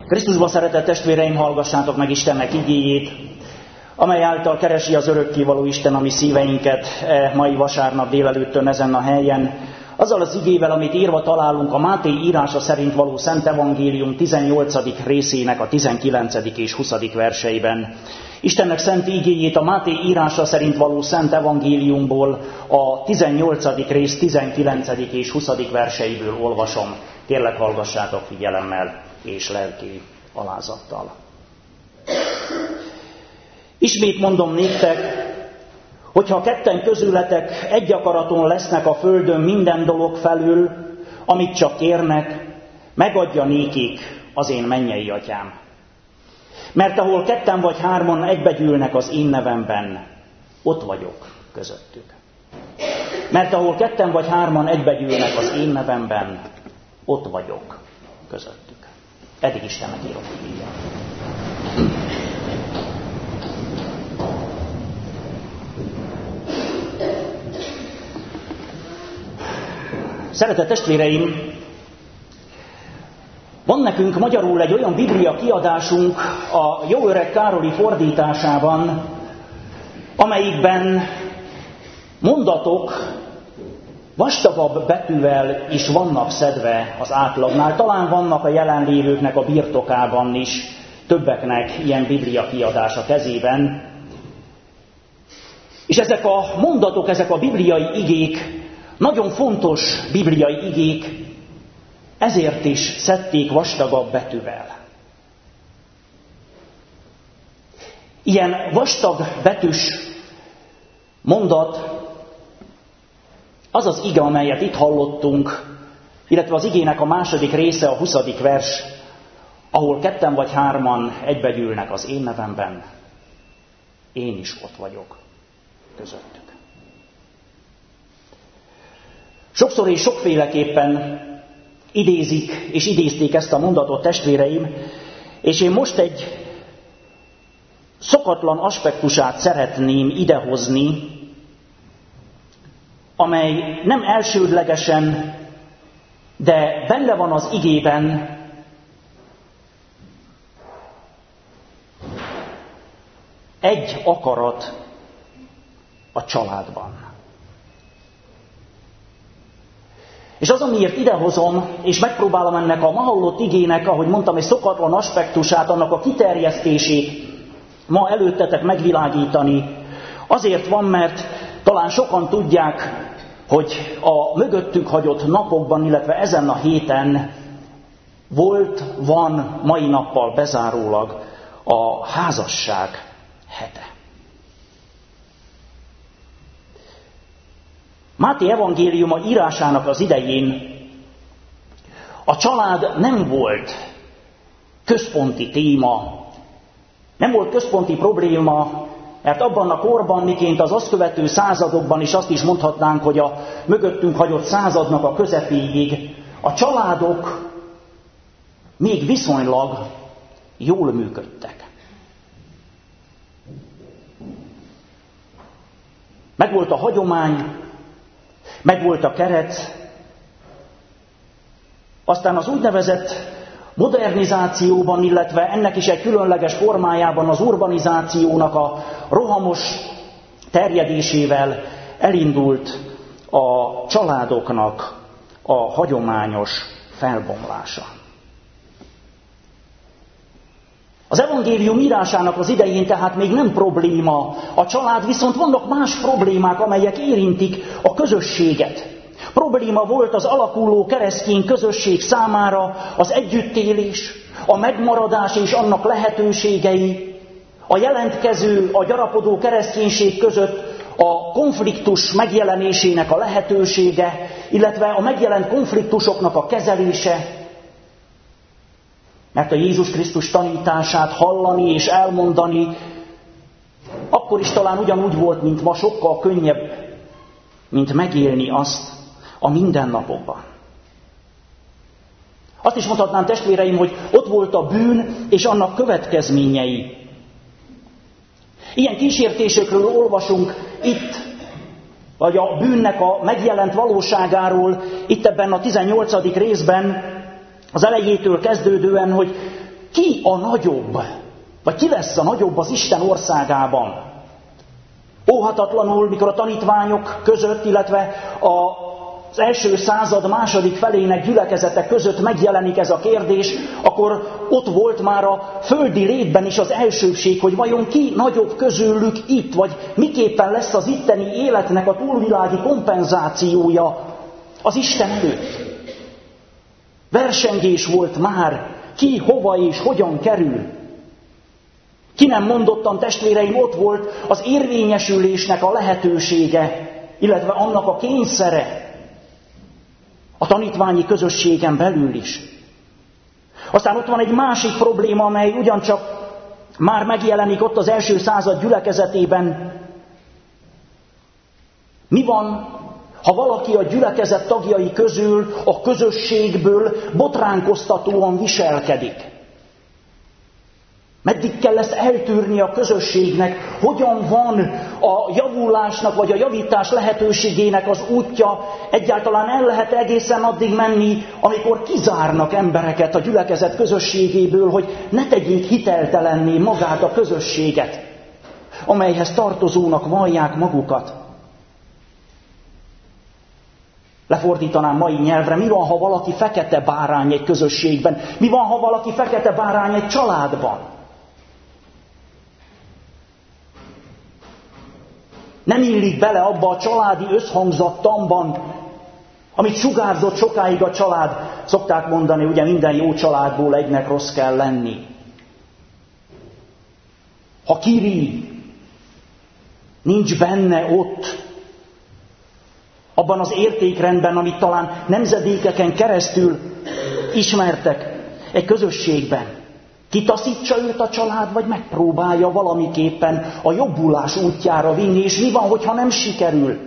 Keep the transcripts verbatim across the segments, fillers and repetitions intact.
Krisztusban szeretett testvéreim, hallgassátok meg Istennek igéjét, amely által keresi az örökkévaló Isten a mi szíveinket e mai vasárnap délelőttön ezen a helyen, azzal az igével, amit írva találunk a Máté írása szerint való Szent Evangélium tizennyolcadik részének a tizenkilencedik és huszadik verseiben. Istennek szent igéjét a Máté írása szerint való Szent Evangéliumból a tizennyolcadik rész tizenkilencedik és huszadik verseiből olvasom. Kérlek, hallgassátok figyelemmel és lelki alázattal. Ismét mondom néktek, hogyha ketten közületek egy akaraton lesznek a földön minden dolog felül, amit csak kérnek, megadja nékik az én mennyei atyám. Mert ahol ketten vagy hárman egybegyűlnek az én nevemben, ott vagyok közöttük. Mert ahol ketten vagy hárman egybegyűlnek az én nevemben, ott vagyok közöttük. Eddig Istennek írok igéje. Szeretett testvéreim, van nekünk magyarul egy olyan biblia kiadásunk a jó öreg Károli fordításában, amelyikben mondatok vastagabb betűvel is vannak szedve az átlagnál. Talán vannak a jelenlévőknek a birtokában is, többeknek ilyen biblia kiadás a kezében. És ezek a mondatok, ezek a bibliai igék, nagyon fontos bibliai igék, ezért is szedték vastagabb betűvel. Ilyen vastag betűs mondat az az ige, amelyet itt hallottunk, illetve az igének a második része, a huszadik vers, ahol ketten vagy hárman egybegyűlnek az én nevemben, én is ott vagyok közöttük. Sokszor és sokféleképpen idézik és idézték ezt a mondatot testvéreim, és én most egy szokatlan aspektusát szeretném idehozni, amely nem elsődlegesen, de benne van az igében, egy akarat a családban. És az, amiért idehozom, és megpróbálom ennek a ma hallott igének, ahogy mondtam, egy szokatlan aspektusát, annak a kiterjesztését ma előttetek megvilágítani, azért van, mert talán sokan tudják, hogy a mögöttünk hagyott napokban, illetve ezen a héten volt, van mai nappal bezárólag a házasság hete. Máté evangéliuma írásának az idején a család nem volt központi téma, nem volt központi probléma, mert abban a korban, miként az azt követő századokban is azt is mondhatnánk, hogy a mögöttünk hagyott századnak a közepéig a családok még viszonylag jól működtek. Megvolt a hagyomány, megvolt a keret, aztán az úgynevezett modernizációban, illetve ennek is egy különleges formájában az urbanizációnak a rohamos terjedésével elindult a családoknak a hagyományos felbomlása. Az evangélium írásának az idején tehát még nem probléma a család, viszont vannak más problémák, amelyek érintik a közösséget. Probléma volt az alakuló keresztény közösség számára az együttélés, a megmaradás és annak lehetőségei, a jelentkező, a gyarapodó kereszténység között a konfliktus megjelenésének a lehetősége, illetve a megjelent konfliktusoknak a kezelése. Mert a Jézus Krisztus tanítását hallani és elmondani akkor is talán ugyanúgy volt, mint ma, sokkal könnyebb, mint megélni azt a mindennapokban. Azt is mondhatnám, testvéreim, hogy ott volt a bűn és annak következményei. Ilyen kísértésekről olvasunk itt, vagy a bűnnek a megjelent valóságáról, itt ebben a tizennyolcadik részben, az elejétől kezdődően, hogy ki a nagyobb, vagy ki lesz a nagyobb az Isten országában. Óhatatlanul, mikor a tanítványok között, illetve az első század második felének gyülekezetek között megjelenik ez a kérdés, akkor ott volt már a földi létben is az elsőbség, hogy vajon ki nagyobb közülük itt, vagy miképpen lesz az itteni életnek a túlvilági kompenzációja az Isten előtt. Versengés volt már, ki, hova és hogyan kerül. Ki nem mondottan, testvéreim, ott volt az érvényesülésnek a lehetősége, illetve annak a kényszere a tanítványi közösségen belül is. Aztán ott van egy másik probléma, amely ugyancsak már megjelenik ott az első század gyülekezetében. Mi van, ha valaki a gyülekezet tagjai közül, a közösségből botránkoztatóan viselkedik? Meddig kell ezt eltűrni a közösségnek? Hogyan van a javulásnak vagy a javítás lehetőségének az útja? Egyáltalán el lehet egészen addig menni, amikor kizárnak embereket a gyülekezet közösségéből, hogy ne tegyék hiteltelenné magát a közösséget, amelyhez tartozónak vallják magukat. Lefordítanám mai nyelvre, mi van, ha valaki fekete bárány egy közösségben? Mi van, ha valaki fekete bárány egy családban? Nem illik bele abba a családi összhangzattamban, amit sugárzott sokáig a család. Szokták mondani, ugye minden jó családból egynek rossz kell lenni. Ha kiri nincs benne ott, abban az értékrendben, amit talán nemzedékeken keresztül ismertek egy közösségben, kitaszítsa őt a család, vagy megpróbálja valamiképpen a jobbulás útjára vinni, és mi van, hogyha nem sikerül?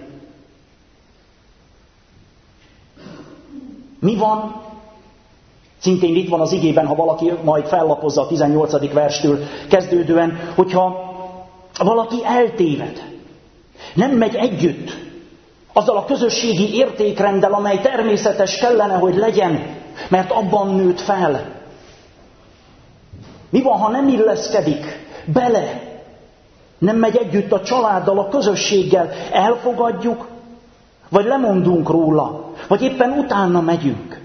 Mi van? Szintén itt van az igében, ha valaki majd fellapozza a tizennyolcadik verstől kezdődően, hogyha valaki eltéved, nem megy együtt azzal a közösségi értékrenddel, amely természetes kellene, hogy legyen, mert abban nőtt fel. Mi van, ha nem illeszkedik bele, nem megy együtt a családdal, a közösséggel? Elfogadjuk, vagy lemondunk róla, vagy éppen utána megyünk?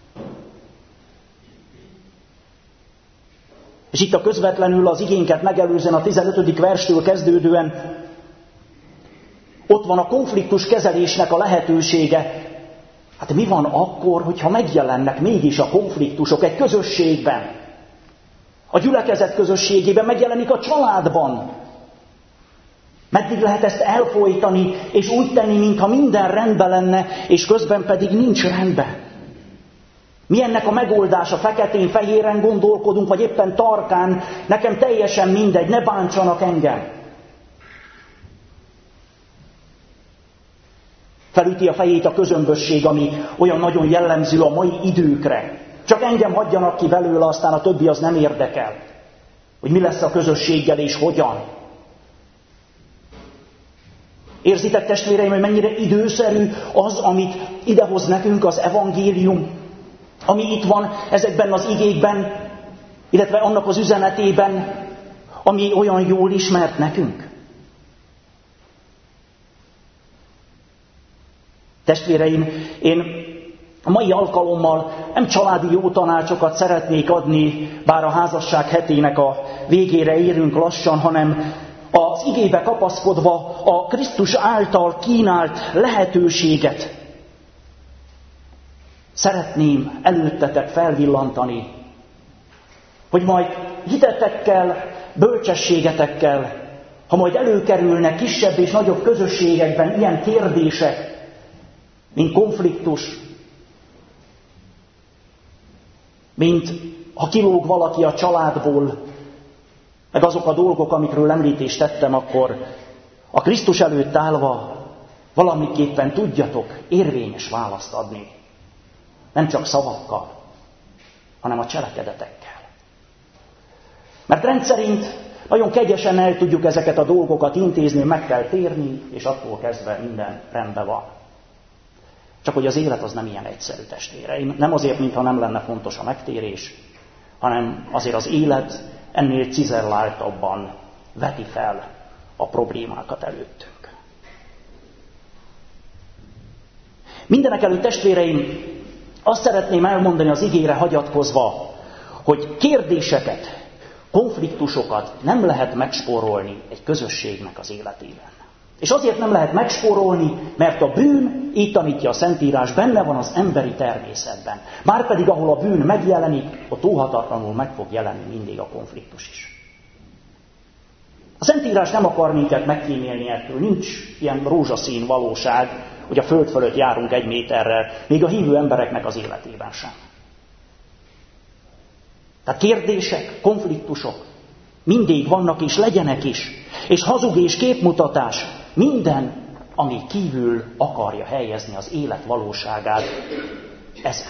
És itt a közvetlenül az igénket megelőzően a tizenötödik verstől kezdődően ott van a konfliktus kezelésnek a lehetősége. Hát mi van akkor, hogyha megjelennek mégis a konfliktusok egy közösségben? A gyülekezet közösségében, megjelenik a családban. Meddig lehet ezt elfojtani, és úgy tenni, mintha minden rendben lenne, és közben pedig nincs rendben? Mi ennek a megoldása? Feketén-fehéren gondolkodunk, vagy éppen tarkán? Nekem teljesen mindegy, ne bántsanak engem. Felüti a fejét a közömbösség, ami olyan nagyon jellemző a mai időkre. Csak engem hagyjanak ki belőle, aztán a többi az nem érdekel. Hogy mi lesz a közösséggel és hogyan. Érzitek, testvéreim, hogy mennyire időszerű az, amit idehoz nekünk az evangélium, ami itt van ezekben az igékben, illetve annak az üzenetében, ami olyan jól ismert nekünk. Testvéreim, én a mai alkalommal nem családi jó tanácsokat szeretnék adni, bár a házasság hetének a végére érünk lassan, hanem az igébe kapaszkodva a Krisztus által kínált lehetőséget szeretném előttetek felvillantani, hogy majd hitetekkel, bölcsességetekkel, ha majd előkerülnek kisebb és nagyobb közösségekben ilyen kérdések, mint konfliktus, mint ha kilóg valaki a családból, meg azok a dolgok, amikről említést tettem, akkor a Krisztus előtt állva valamiképpen tudjatok érvényes választ adni. Nem csak szavakkal, hanem a cselekedetekkel. Mert rendszerint nagyon kegyesen el tudjuk ezeket a dolgokat intézni, meg kell térni, és attól kezdve minden rendben van. Csak hogy az élet az nem ilyen egyszerű, testvéreim. Nem azért, mintha nem lenne fontos a megtérés, hanem azért az élet ennél cizelláltabban veti fel a problémákat előttünk. Mindenekelőtt, testvéreim, azt szeretném elmondani az igére hagyatkozva, hogy kérdéseket, konfliktusokat nem lehet megspórolni egy közösségnek az életében. És azért nem lehet megspórolni, mert a bűn, így tanítja a Szentírás, benne van az emberi természetben. Márpedig ahol a bűn megjelenik, ott óhatatlanul meg fog jelenni mindig a konfliktus is. A Szentírás nem akar minket megkímélni ettől, nincs ilyen rózsaszín valóság, hogy a föld fölött járunk egy méterrel, még a hívő embereknek az életében sem. Tehát kérdések, konfliktusok mindig vannak és legyenek is, és hazug és képmutatás, minden, ami kívül akarja helyezni az élet valóságát ezen.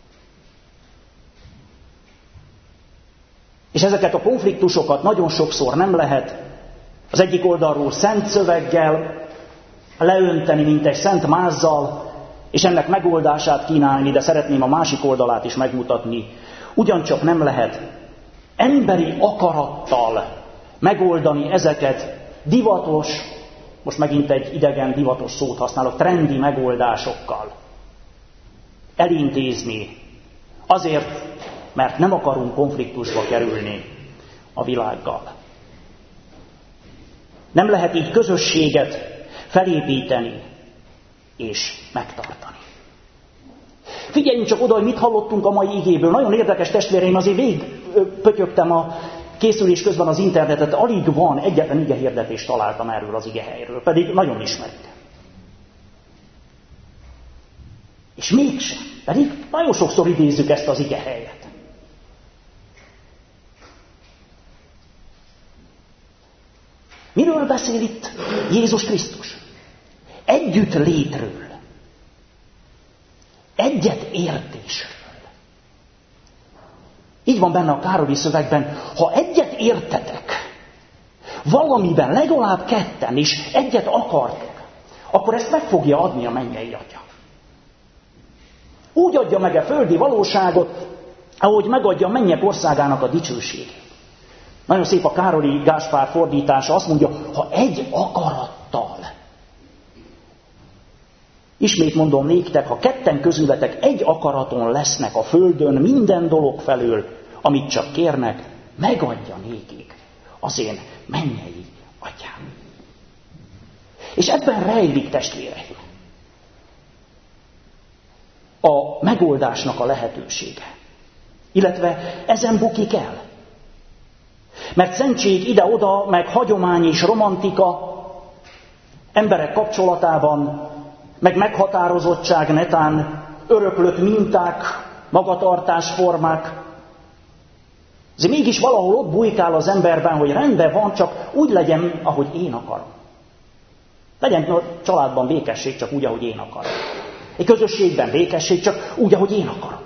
És ezeket a konfliktusokat nagyon sokszor nem lehet az egyik oldalról szent szöveggel leönteni, mint egy szent mázzal, és ennek megoldását kínálni, de szeretném a másik oldalát is megmutatni. Ugyancsak nem lehet emberi akarattal megoldani ezeket divatos, most megint egy idegen divatos szót használok, trendi megoldásokkal elintézni. Azért, mert nem akarunk konfliktusba kerülni a világgal. Nem lehet így közösséget felépíteni és megtartani. Figyeljünk csak oda, hogy mit hallottunk a mai igéből. Nagyon érdekes, testvéreim, azért végigpötyögtem a készülés közben az internetet, alig van, egyetlen igehirdetést találtam erről az igehelyről, pedig nagyon ismerik. És mégsem, pedig nagyon sokszor idézzük ezt az igehelyet. Miről beszél itt Jézus Krisztus? Együtt létről. Egyet értésről. Így van benne a Károlyi szövegben, ha egyet értetek, valamiben legalább ketten is egyet akartok, akkor ezt meg fogja adni a mennyei Atya. Úgy adja meg a földi valóságot, ahogy megadja a mennyek országának a dicsőségét. Nagyon szép a Károlyi Gáspár fordítása, azt mondja, ha egy akarattal. Ismét mondom néktek, ha ketten közületek egy akaraton lesznek a földön minden dolog felől, amit csak kérnek, megadja nékik az én mennyei Atyám. És ebben rejlik, testvéreim, a megoldásnak a lehetősége. Illetve ezen bukik el. Mert szentség ide-oda, meg hagyomány és romantika emberek kapcsolatában, meg meghatározottság netán, öröklött minták, magatartásformák. Ez mégis valahol ott bujkál az emberben, hogy rendben van, csak úgy legyen, ahogy én akarom. Legyen a családban békesség, csak úgy, ahogy én akarom. Egy közösségben békesség, csak úgy, ahogy én akarom.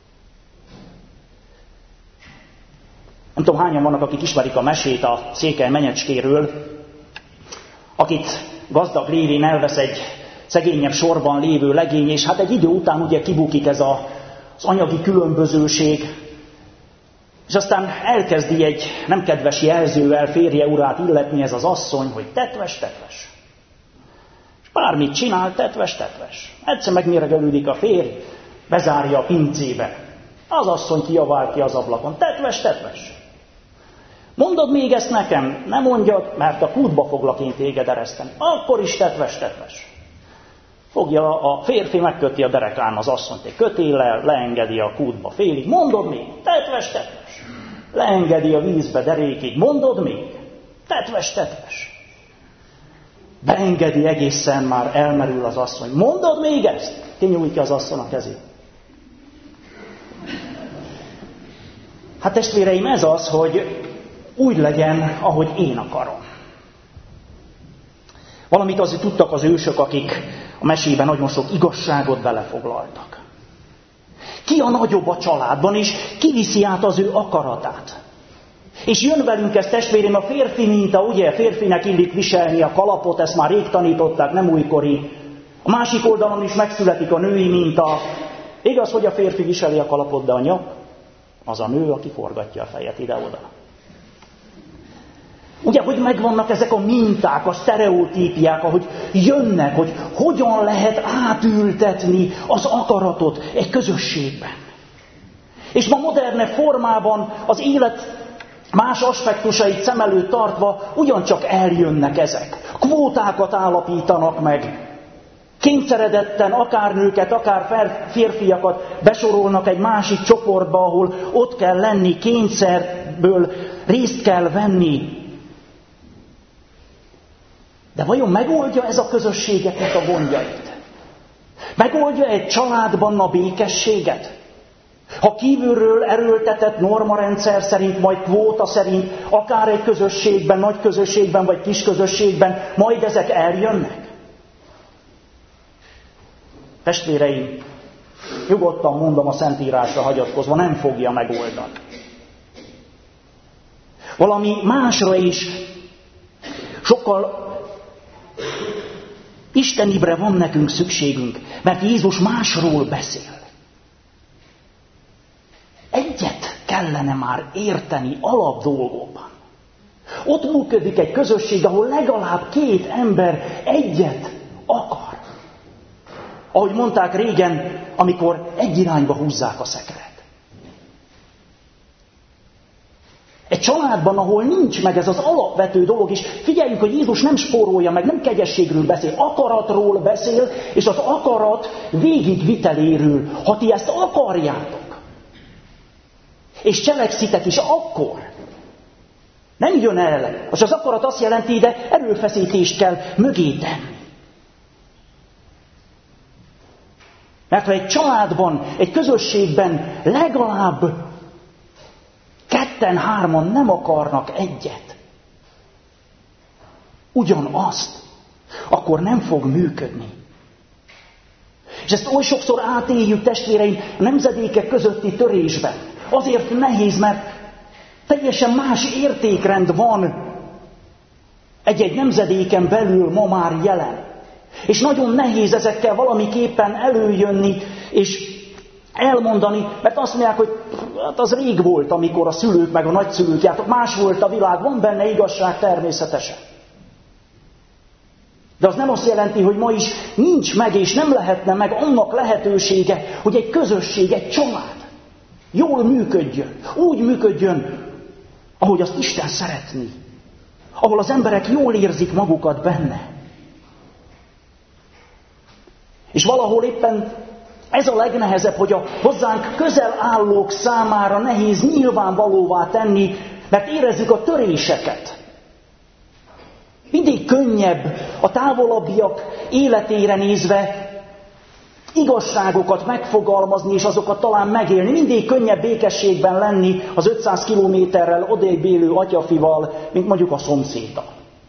Nem tudom, hányan vannak, akik ismerik a mesét a Székely Menyecskéről, akit gazdag lévén elvesz egy szegényebb sorban lévő legény, és hát egy idő után ugye kibukik ez a, az anyagi különbözőség, és aztán elkezdi egy nem kedves jelzővel férje urát illetni ez az asszony, hogy tetves, tetves. És bármit csinál, tetves, tetves. Egyszer megméregelődik a férj, bezárja a pincébe. Az asszony kijavál ki az ablakon, tetves, tetves. Mondod még ezt nekem? Nem mondjad, mert a kútba foglak én téged ereszteni. Akkor is tetves, tetves. Fogja a férfi, megköti a derekán az asszonyt egy kötéllel, leengedi a kútba félig. Mondod még? Tetves, tetves. Leengedi a vízbe derékig. Mondod még? Tetves, tetves. Beengedi egészen, már elmerül az asszony. Mondod még ezt? Kinyújtja az asszony a kezét. Hát testvéreim, ez az, hogy úgy legyen, ahogy én akarom. Valamit azért tudtak az ősök, akik a mesében nagyon sok igazságot belefoglaltak. Ki a nagyobb a családban, és ki viszi át az ő akaratát. És jön velünk ez, testvérem, a férfi minta, ugye, a férfinek illik viselni a kalapot, ezt már rég tanították, nem újkori. A másik oldalon is megszületik a női minta. Igaz, hogy a férfi viseli a kalapot, de a nyak? Az a nő, aki forgatja a fejet ide-oda. Ugye, hogy megvannak ezek a minták, a sztereotípiák, ahogy jönnek, hogy hogyan lehet átültetni az akaratot egy közösségben. És ma moderne formában az élet más aspektusait szem előtt tartva ugyancsak eljönnek ezek. Kvótákat állapítanak meg. Kényszeredetten akár nőket, akár férfiakat besorolnak egy másik csoportba, ahol ott kell lenni, kényszerből részt kell venni. De vajon megoldja ez a közösségeknek a gondjait? Megoldja egy családban a békességet? Ha kívülről erőltetett normarendszer szerint, majd kvóta szerint, akár egy közösségben, nagy közösségben, vagy kis közösségben, majd ezek eljönnek? Testvéreim, nyugodtan mondom a Szentírásra hagyatkozva, nem fogja megoldani. Valami másra is, sokkal istenibre van nekünk szükségünk, mert Jézus másról beszél. Egyet kellene már érteni alap dolgokban. Ott működik egy közösség, ahol legalább két ember egyet akar. Ahogy mondták régen, amikor egy irányba húzzák a szekeret. Egy családban, ahol nincs meg ez az alapvető dolog, és figyeljünk, hogy Jézus nem spórolja meg, nem kegyességről beszél, akaratról beszél, és az akarat végigviteléről. Ha ti ezt akarjátok, és cselekszitek is, akkor nem jön el. Most az akarat azt jelenti, de erőfeszítést kell mögé tenni. Mert ha egy családban, egy közösségben legalább ketten, hárman nem akarnak egyet, ugyanazt, akkor nem fog működni. És ezt oly sokszor átéljük, testvéreim, a nemzedékek közötti törésben. Azért nehéz, mert teljesen más értékrend van egy-egy nemzedéken belül ma már jelen. És nagyon nehéz ezekkel valamiképpen előjönni, és elmondani, mert azt mondják, hogy hát az rég volt, amikor a szülők meg a nagyszülők jártak, más volt a világ, van benne igazság természetesen. De az nem azt jelenti, hogy ma is nincs meg, és nem lehetne meg annak lehetősége, hogy egy közösség, egy család jól működjön, úgy működjön, ahogy azt Isten szeretné, ahol az emberek jól érzik magukat benne. És valahol éppen ez a legnehezebb, hogy a hozzánk közel állók számára nehéz nyilvánvalóvá tenni, mert érezzük a töréseket. Mindig könnyebb a távolabbiak életére nézve igazságokat megfogalmazni, és azokat talán megélni. Mindig könnyebb békességben lenni az ötszáz kilométerrel odébb élő atyafival, mint mondjuk a szomszéddal.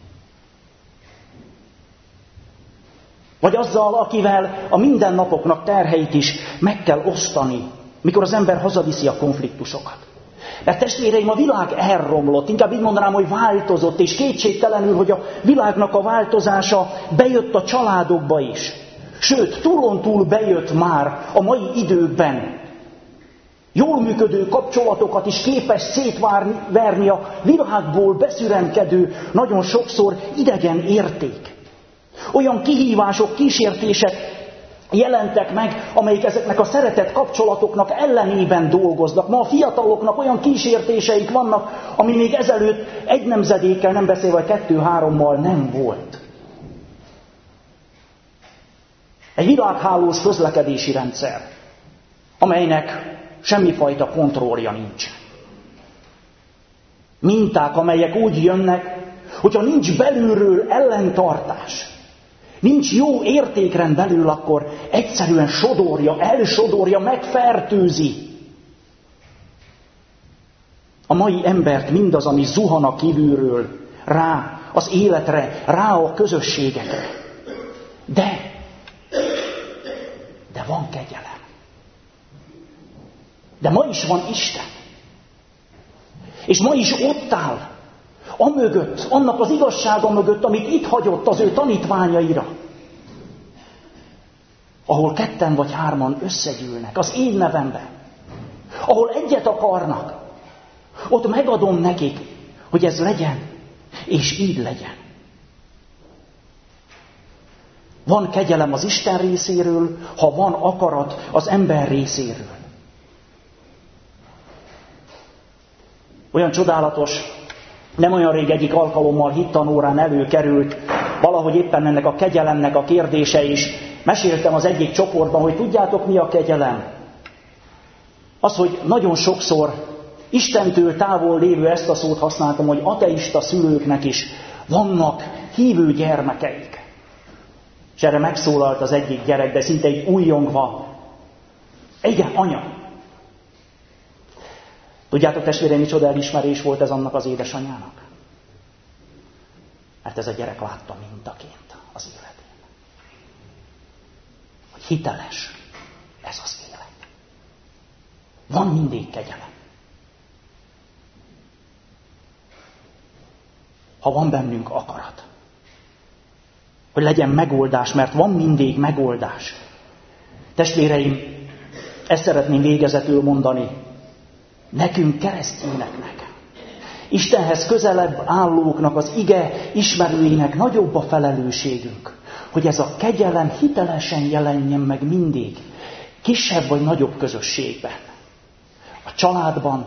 Vagy azzal, akivel a mindennapoknak terheit is meg kell osztani, mikor az ember hazaviszi a konfliktusokat. Mert testvéreim, a világ elromlott, inkább így mondanám, hogy változott, és kétségtelenül, hogy a világnak a változása bejött a családokba is. Sőt, túlon túl bejött már a mai időkben. Jól működő kapcsolatokat is képes szétverni a világból beszüremkedő, nagyon sokszor idegen érték. Olyan kihívások, kísértések jelentek meg, amelyik ezeknek a szeretett kapcsolatoknak ellenében dolgoznak. Ma a fiataloknak olyan kísértéseik vannak, ami még ezelőtt egy nemzedékkel, nem beszélve kettő-hárommal nem volt. Egy világhálós közlekedési rendszer, amelynek semmifajta kontrollja nincs. Minták, amelyek úgy jönnek, hogyha nincs belülről ellentartás, nincs jó értékrend belül, akkor egyszerűen sodorja, elsodorja, megfertőzi a mai embert mindaz, ami zuhan a kívülről, rá az életre, rá a közösségekre. De, de van kegyelem. De ma is van Isten. És ma is ott áll, amögött, annak az igazsága mögött, amit itt hagyott az ő tanítványaira. Ahol ketten vagy hárman összegyűlnek az én nevemben. ahol egyet akarnak, ott megadom nekik, hogy ez legyen, és így legyen. Van kegyelem az Isten részéről, ha van akarat az ember részéről. Olyan csodálatos, nem olyan rég egyik alkalommal hittanórán előkerült, valahogy éppen ennek a kegyelemnek a kérdése is. Meséltem az egyik csoportban, hogy tudjátok, mi a kegyelem? Az, hogy nagyon sokszor Istentől távol lévő, ezt a szót használtam, hogy ateista szülőknek is vannak hívő gyermekeik. És erre megszólalt az egyik gyerek, de szinte egy újjongva. Igen, anya. Tudjátok, testvéreim, micsoda elismerés volt ez annak az édesanyának? Mert ez a gyerek látta mintaként az életén. Hogy hiteles ez az élet. Van mindig kegyelem. Ha van bennünk akarat, hogy legyen megoldás, mert van mindig megoldás. Testvéreim, ezt szeretném végezetül mondani. Nekünk, keresztényeknek, Istenhez közelebb állóknak, az ige ismerőinek nagyobb a felelősségünk, hogy ez a kegyelem hitelesen jelenjen meg mindig, kisebb vagy nagyobb közösségben. A családban,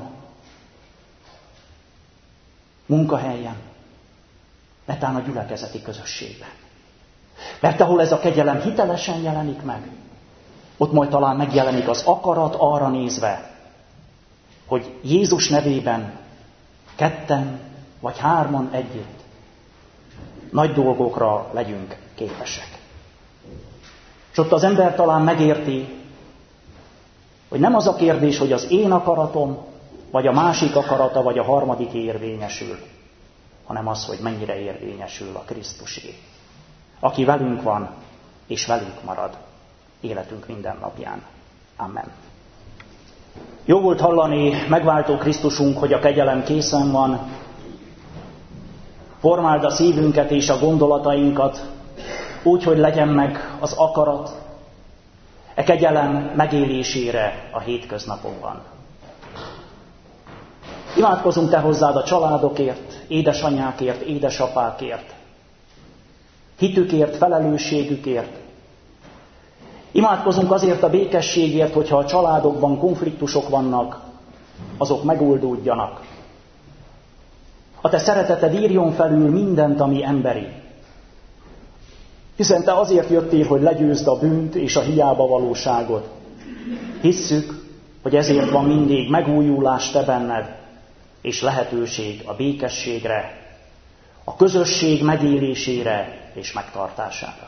munkahelyen, netán a gyülekezeti közösségben. Mert ahol ez a kegyelem hitelesen jelenik meg, ott majd talán megjelenik az akarat arra nézve, hogy Jézus nevében ketten vagy hárman együtt nagy dolgokra legyünk képesek. És ott az ember talán megérti, hogy nem az a kérdés, hogy az én akaratom, vagy a másik akarata, vagy a harmadik érvényesül, hanem az, hogy mennyire érvényesül a Krisztusé, aki velünk van, és velünk marad életünk minden napján. Amen. Jó volt hallani, megváltó Krisztusunk, hogy a kegyelem készen van. Formáld a szívünket és a gondolatainkat, úgy, hogy legyen meg az akarat, e kegyelem megélésére a hétköznapokban. Imádkozunk Te hozzád a családokért, édesanyákért, édesapákért, hitükért, felelősségükért. Imádkozunk azért a békességért, hogyha a családokban konfliktusok vannak, azok megoldódjanak. A Te szereteted írjon felül mindent, ami emberi. Hiszen Te azért jöttél, hogy legyőzd a bűnt és a hiába valóságot. Hisszük, hogy ezért van mindig megújulás Te benned, és lehetőség a békességre, a közösség megélésére és megtartására.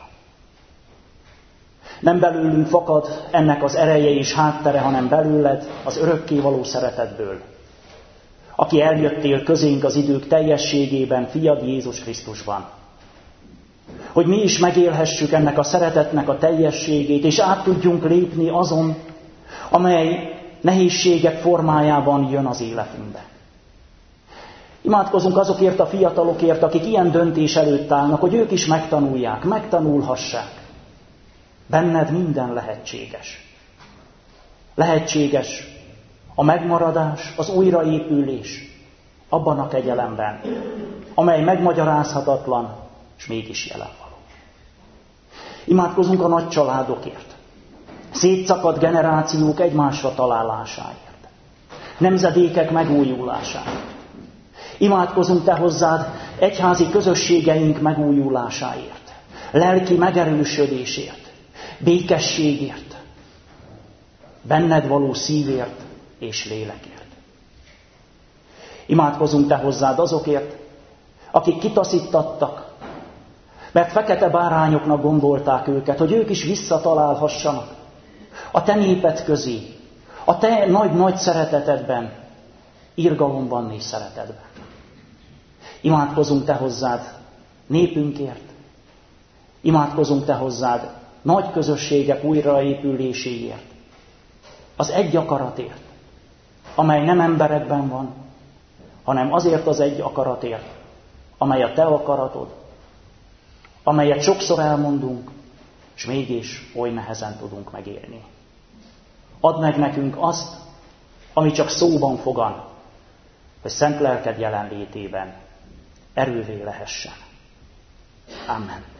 Nem belőlünk fakad ennek az ereje és háttere, hanem belőled, az örökkévaló szeretetből, aki eljöttél közénk az idők teljességében, fiad Jézus Krisztusban. Hogy mi is megélhessük ennek a szeretetnek a teljességét, és át tudjunk lépni azon, amely nehézségek formájában jön az életünkbe. Imádkozunk azokért a fiatalokért, akik ilyen döntés előtt állnak, hogy ők is megtanulják, megtanulhassák. Benned minden lehetséges. Lehetséges a megmaradás, az újraépülés abban a kegyelemben, amely megmagyarázhatatlan, és mégis jelen való. Imádkozunk a nagy családokért, szétszakadt generációk egymásra találásáért, nemzedékek megújulásáért. Imádkozunk Te hozzád egyházi közösségeink megújulásáért, lelki megerősödésért, békességért, benned való szívért és lélekért. Imádkozunk Te hozzád azokért, akik kitaszítattak, mert fekete bárányoknak gondolták őket, hogy ők is visszatalálhassanak a Te néped közé, a Te nagy-nagy szeretetedben, irgalomban és szeretetben. Imádkozunk Te hozzád népünkért, imádkozunk Te hozzád nagy közösségek újraépüléséért, az egy akaratért, amely nem emberekben van, hanem azért az egy akaratért, amely a Te akaratod, amelyet sokszor elmondunk, és mégis oly nehezen tudunk megérni. Add meg nekünk azt, ami csak szóban fogan, hogy szent lelked jelenlétében erővé lehessen. Amen.